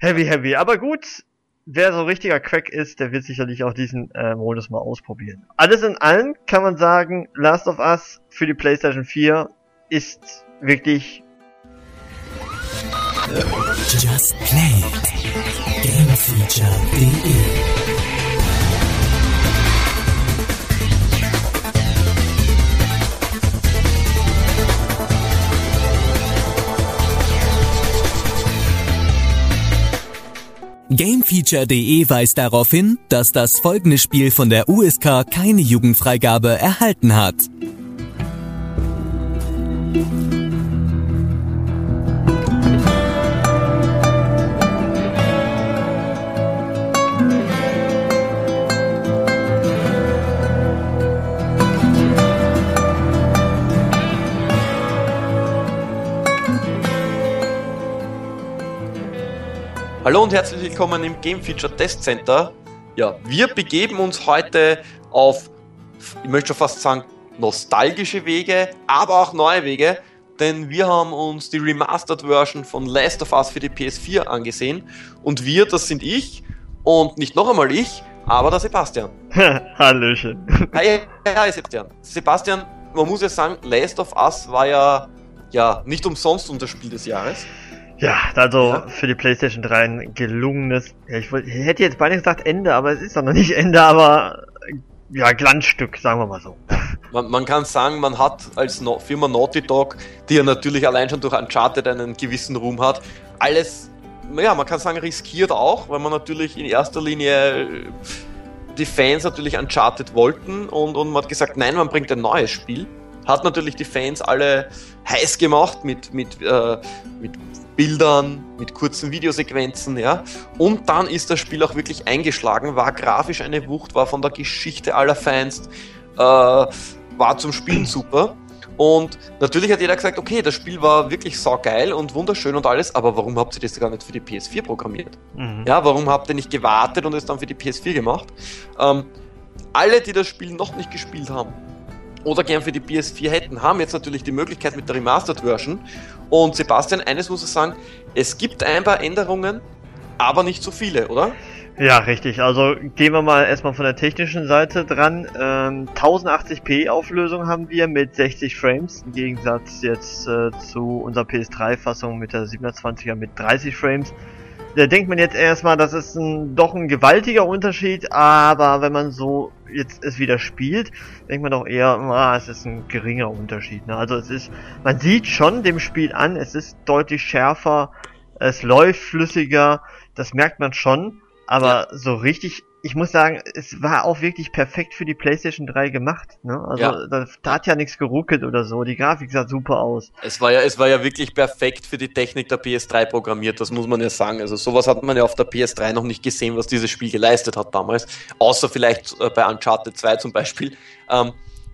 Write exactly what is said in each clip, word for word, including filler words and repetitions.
Heavy, heavy. Aber gut, wer so richtiger Crack ist, der wird sicherlich auch diesen äh, Modus mal ausprobieren. Alles in allem kann man sagen, Last of Us für die PlayStation vier ist wirklich... Just Play. Gamefeature punkt de Gamefeature punkt de weist darauf hin, dass das folgende Spiel von der U S K keine Jugendfreigabe erhalten hat. Hallo und herzlich willkommen im Game Feature Test Center. Ja, wir begeben uns heute auf, ich möchte schon fast sagen, nostalgische Wege, aber auch neue Wege, denn wir haben uns die Remastered Version von Last of Us für die P S vier angesehen und wir, das sind ich und nicht noch einmal ich, aber der Sebastian. Hallöchen. Hi, hi Sebastian. Sebastian, man muss ja sagen, Last of Us war ja, ja nicht umsonst unser Spiel des Jahres. Ja, also Ja. für die PlayStation drei ein gelungenes, ja, ich, wollte, ich hätte jetzt beinahe gesagt Ende, aber es ist doch noch nicht Ende, aber ja, Glanzstück, sagen wir mal so. Man, man kann sagen, man hat als no- Firma Naughty Dog, die ja natürlich allein schon durch Uncharted einen gewissen Ruhm hat, alles, ja, man kann sagen, riskiert auch, weil man natürlich in erster Linie äh, die Fans natürlich Uncharted wollten und, und man hat gesagt, nein, man bringt ein neues Spiel. Hat natürlich die Fans alle heiß gemacht mit, mit, äh, mit Bildern, mit kurzen Videosequenzen, ja. Und dann ist das Spiel auch wirklich eingeschlagen, war grafisch eine Wucht, war von der Geschichte allerfeinst, äh, war zum Spielen super. Und natürlich hat jeder gesagt, okay, das Spiel war wirklich saugeil und wunderschön und alles, aber warum habt ihr das gar nicht für die P S vier programmiert? Mhm. Ja, warum habt ihr nicht gewartet und es dann für die P S vier gemacht? Ähm, alle, die das Spiel noch nicht gespielt haben, oder gern für die P S vier hätten, haben jetzt natürlich die Möglichkeit mit der Remastered Version. Und Sebastian, eines muss ich sagen, es gibt ein paar Änderungen, aber nicht so viele, oder? Ja, richtig. Also gehen wir mal erstmal von der technischen Seite dran. Ähm, tausendachtzig p Auflösung haben wir mit sechzig Frames, im Gegensatz jetzt äh, zu unserer P S drei Fassung mit der siebenhundertzwanziger mit dreißig Frames. Da denkt man jetzt erstmal, das ist ein, doch ein gewaltiger Unterschied, aber wenn man so jetzt es wieder spielt, denkt man doch eher, ah, es ist ein geringer Unterschied. Ne? Also es ist, man sieht schon dem Spiel an, es ist deutlich schärfer, es läuft flüssiger, das merkt man schon, aber ja. So richtig, ich muss sagen, es war auch wirklich perfekt für die PlayStation drei gemacht. Ne? Also Ja. da, da hat ja nichts geruckelt oder so, die Grafik sah super aus. Es war ja, es war ja wirklich perfekt für die Technik der P S drei programmiert, das muss man ja sagen. Also sowas hat man ja auf der P S drei noch nicht gesehen, was dieses Spiel geleistet hat damals. Außer vielleicht äh, bei Uncharted zwei zum Beispiel. Ähm,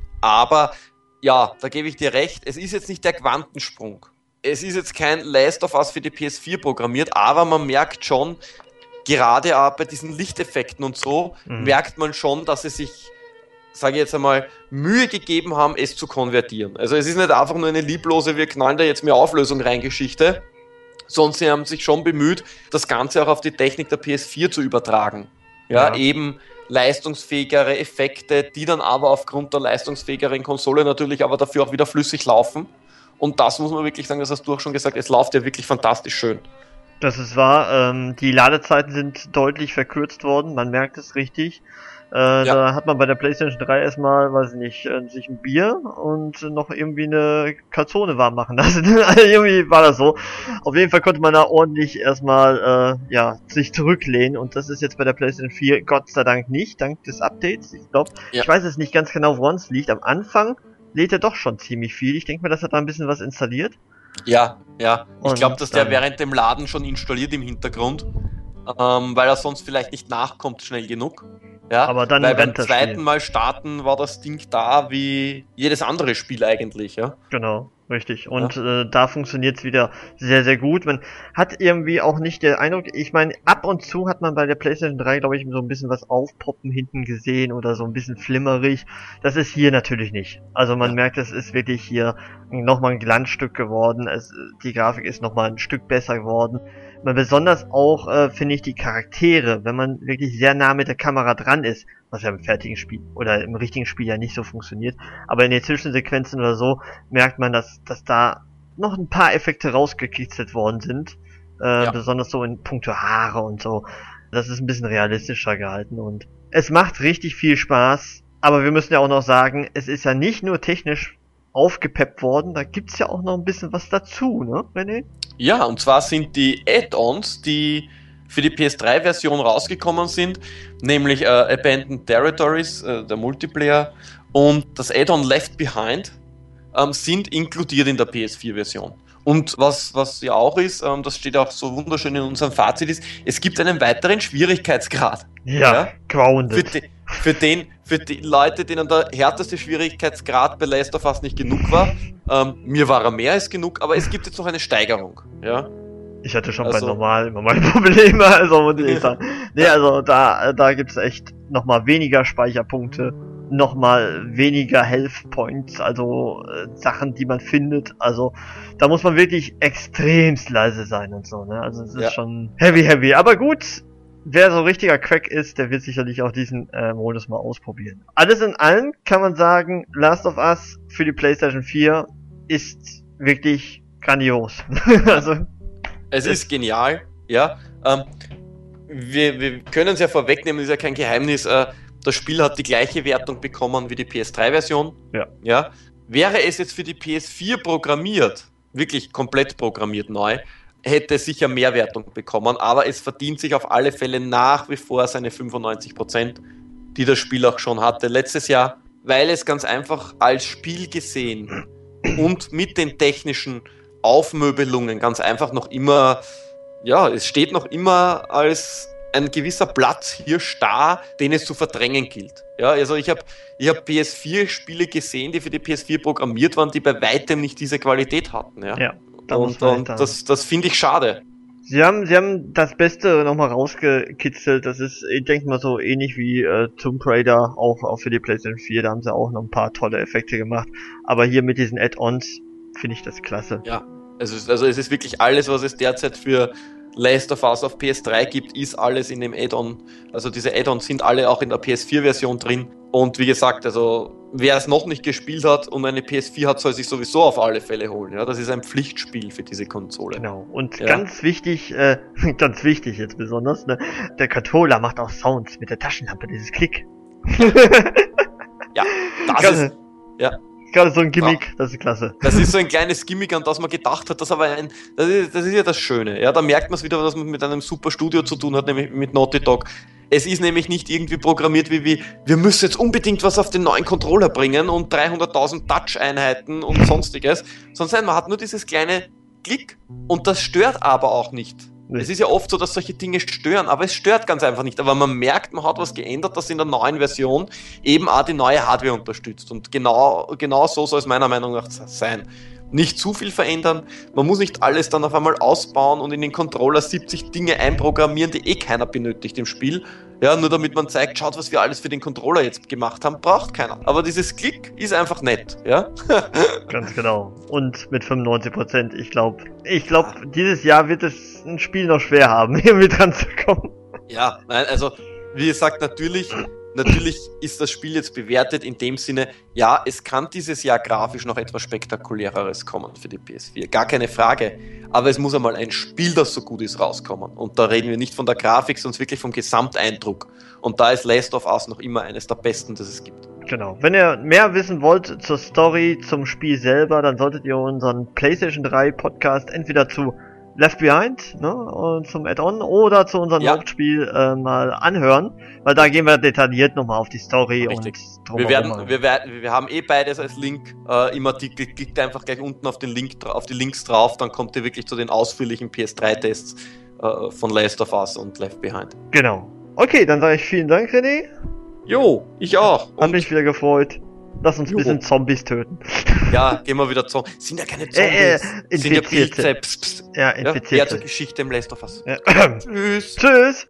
aber ja, da gebe ich dir recht, es ist jetzt nicht der Quantensprung. Es ist jetzt kein Last of Us für die P S vier programmiert, aber man merkt schon, gerade auch bei diesen Lichteffekten und so, mhm. merkt man schon, dass sie sich, sage ich jetzt einmal, Mühe gegeben haben, es zu konvertieren. Also es ist nicht einfach nur eine lieblose, wir knallen da jetzt mehr Auflösung rein Geschichte, sondern sie haben sich schon bemüht, das Ganze auch auf die Technik der P S vier zu übertragen. Ja, Ja. eben leistungsfähigere Effekte, die dann aber aufgrund der leistungsfähigeren Konsole natürlich aber dafür auch wieder flüssig laufen. Und das muss man wirklich sagen, das hast du auch schon gesagt, es läuft ja wirklich fantastisch schön. Das ist wahr, ähm, die Ladezeiten sind deutlich verkürzt worden, man merkt es richtig. Äh, Ja. Da hat man bei der PlayStation drei erstmal, weiß ich nicht, äh, sich ein Bier und noch irgendwie eine Calzone warm machen lassen. Also irgendwie war das so. Auf jeden Fall konnte man da ordentlich erstmal, äh, ja, sich zurücklehnen und das ist jetzt bei der PlayStation vier Gott sei Dank nicht, dank des Updates. Ich glaube, Ja. ich weiß es nicht ganz genau, woran es liegt. Am Anfang lädt er doch schon ziemlich viel. Ich denke mir, das hat da ein bisschen was installiert. Ja, ja. Ich Und glaube, dass der dann- während dem Laden schon installiert im Hintergrund, ähm, weil er sonst vielleicht nicht nachkommt schnell genug. Ja, Aber dann weil beim rennt das zweiten Spiel. Mal starten war das Ding da wie jedes andere Spiel eigentlich, ja. Genau, richtig. Und äh, da funktioniert es wieder sehr, sehr gut. Man hat irgendwie auch nicht den Eindruck, ich meine, ab und zu hat man bei der PlayStation drei, glaube ich, so ein bisschen was aufpoppen hinten gesehen oder so ein bisschen flimmerig. Das ist hier natürlich nicht. Also man Ja. merkt, es ist wirklich hier nochmal ein Glanzstück geworden. Es, die Grafik ist nochmal ein Stück besser geworden. Weil besonders auch, äh, finde ich, die Charaktere, wenn man wirklich sehr nah mit der Kamera dran ist, was ja im fertigen Spiel oder im richtigen Spiel ja nicht so funktioniert, aber in den Zwischensequenzen oder so merkt man, dass, dass da noch ein paar Effekte rausgekitzelt worden sind, äh, Ja. besonders so in puncto Haare und so. Das ist ein bisschen realistischer gehalten und es macht richtig viel Spaß, aber wir müssen ja auch noch sagen, es ist ja nicht nur technisch aufgepeppt worden, da gibt's ja auch noch ein bisschen was dazu, ne, René? Ja, und zwar sind die Add-ons, die für die P S drei Version rausgekommen sind, nämlich äh, Abandoned Territories, äh, der Multiplayer, und das Add-on Left Behind, ähm, sind inkludiert in der P S vier Version. Und was, was ja auch ist, ähm, das steht auch so wunderschön in unserem Fazit, ist, es gibt einen weiteren Schwierigkeitsgrad. Ja, Ja? grounded. Für, die, für, den, für die Leute, denen der härteste Schwierigkeitsgrad bei Last of Us nicht genug war, ähm, mir war er mehr als genug, aber es gibt jetzt noch eine Steigerung. Ja? Ich hatte schon Also- bei normal immer meine Probleme, also muss ich sagen. Nee, also da, da gibt's echt nochmal weniger Speicherpunkte, nochmal weniger Health Points, also äh, Sachen, die man findet. Also da muss man wirklich extremst leise sein und so, ne? Also es ist Ja. schon heavy, heavy. Aber gut, wer so richtiger Crack ist, der wird sicherlich auch diesen äh, Modus mal ausprobieren. Alles in allem kann man sagen, Last of Us für die PlayStation vier ist wirklich grandios. Also Es ist genial, ja. Ähm, wir, wir können es ja vorwegnehmen, ist ja kein Geheimnis. Äh, das Spiel hat die gleiche Wertung bekommen wie die P S drei Version. Ja. Ja. Wäre es jetzt für die P S vier programmiert, wirklich komplett programmiert neu, hätte es sicher mehr Wertung bekommen, aber es verdient sich auf alle Fälle nach wie vor seine fünfundneunzig Prozent, die das Spiel auch schon hatte letztes Jahr, weil es ganz einfach als Spiel gesehen und mit den technischen Aufmöbelungen ganz einfach noch immer, ja, es steht noch immer als ein gewisser Platz hier da, den es zu verdrängen gilt. Ja, also ich habe ich hab P S vier Spiele gesehen, die für die P S vier programmiert waren, die bei weitem nicht diese Qualität hatten. Ja, ja, da muss und, man und echt da- das, das finde ich schade. Sie haben, sie haben das Beste nochmal rausgekitzelt. Das ist, ich denke mal, so ähnlich wie äh, Tomb Raider, auch, auch für die PlayStation vier. Da haben sie auch noch ein paar tolle Effekte gemacht. Aber hier mit diesen Add-ons finde ich das klasse. Ja, es ist, also es ist wirklich alles, was es derzeit für Last of Us auf P S drei gibt, ist alles in dem Add-on. Also diese Add-ons sind alle auch in der P S vier Version drin. Und wie gesagt, also wer es noch nicht gespielt hat und eine P S vier hat, soll sich sowieso auf alle Fälle holen. Ja, das ist ein Pflichtspiel für diese Konsole. Genau. Und Ja. ganz wichtig, äh, ganz wichtig jetzt besonders, ne, der Controller macht auch Sounds mit der Taschenlampe, dieses Klick. Ja, das Gerade- ist, ja, Gerade so ein Gimmick, das ist klasse. das ist so ein kleines Gimmick, an das man gedacht hat, das aber ein, das ist, das ist ja das Schöne. Ja, da merkt man es wieder, dass man mit einem super Studio zu tun hat, nämlich mit Naughty Dog. Es ist nämlich nicht irgendwie programmiert wie, wie wir müssen jetzt unbedingt was auf den neuen Controller bringen und dreihunderttausend Touch-Einheiten und sonstiges, sondern man hat nur dieses kleine Klick und das stört aber auch nicht. Nee. Es ist ja oft so, dass solche Dinge stören, aber es stört ganz einfach nicht. Aber man merkt, man hat was geändert, das in der neuen Version eben auch die neue Hardware unterstützt. Und genau, genau so soll es meiner Meinung nach sein. Nicht zu viel verändern, man muss nicht alles dann auf einmal ausbauen und in den Controller siebzig Dinge einprogrammieren, die eh keiner benötigt im Spiel. Ja, nur damit man zeigt, schaut, was wir alles für den Controller jetzt gemacht haben, braucht keiner. Aber dieses Klick ist einfach nett, ja. Ganz genau. Und mit fünfundneunzig Prozent, ich glaube, ich glaube, dieses Jahr wird es ein Spiel noch schwer haben, irgendwie dran zu kommen. Ja, nein, also wie gesagt, natürlich, natürlich ist das Spiel jetzt bewertet in dem Sinne, ja, es kann dieses Jahr grafisch noch etwas Spektakuläreres kommen für die P S vier, gar keine Frage, aber es muss einmal ein Spiel, das so gut ist, rauskommen und da reden wir nicht von der Grafik, sondern wirklich vom Gesamteindruck und da ist Last of Us noch immer eines der besten, das es gibt. Genau. Wenn ihr mehr wissen wollt zur Story, zum Spiel selber, dann solltet ihr unseren PlayStation drei Podcast entweder zu Left Behind, ne, und zum Add-on oder zu unserem Ja. Hauptspiel äh, mal anhören, weil da gehen wir detailliert nochmal auf die Story Richtig. und Wir, drumherum. werden, wir, werden, wir haben eh beides als Link äh, im Artikel. Klickt einfach gleich unten auf den Link, dra- auf die Links drauf, dann kommt ihr wirklich zu den ausführlichen P S drei Tests äh, von Last of Us und Left Behind. Genau. Okay, dann sage ich vielen Dank, René. Jo, ich auch. Hat mich wieder gefreut. Lass uns ein Jo. bisschen Zombies töten. Ja, gehen wir wieder zu. Sind ja keine Zombies. Äh, äh, sind ja Infizierte. Bizeps. Ja, Ja, mehr infizierte. zur Geschichte im Last of Us. Ja. Tschüss. Tschüss.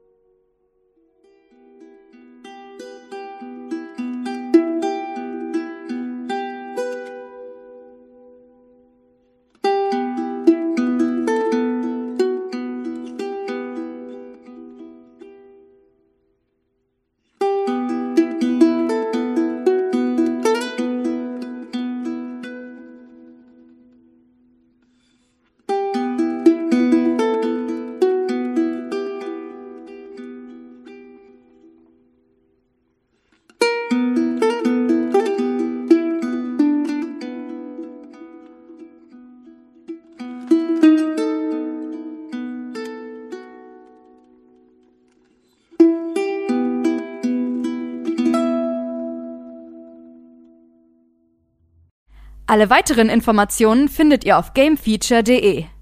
Alle weiteren Informationen findet ihr auf gamefeature punkt de.